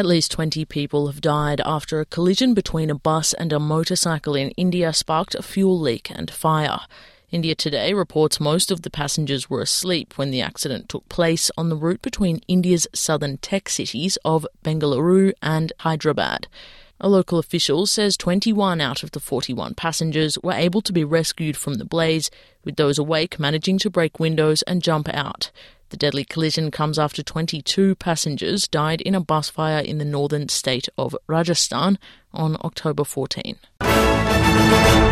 At least 20 people have died after a collision between a bus and a motorcycle in India sparked a fuel leak and fire. India Today reports most of the passengers were asleep when the accident took place on the route between India's southern tech cities of Bengaluru and Hyderabad. A local official says 21 out of the 41 passengers were able to be rescued from the blaze, with those awake managing to break windows and jump out. The deadly collision comes after 22 passengers died in a bus fire in the northern state of Rajasthan on October 14.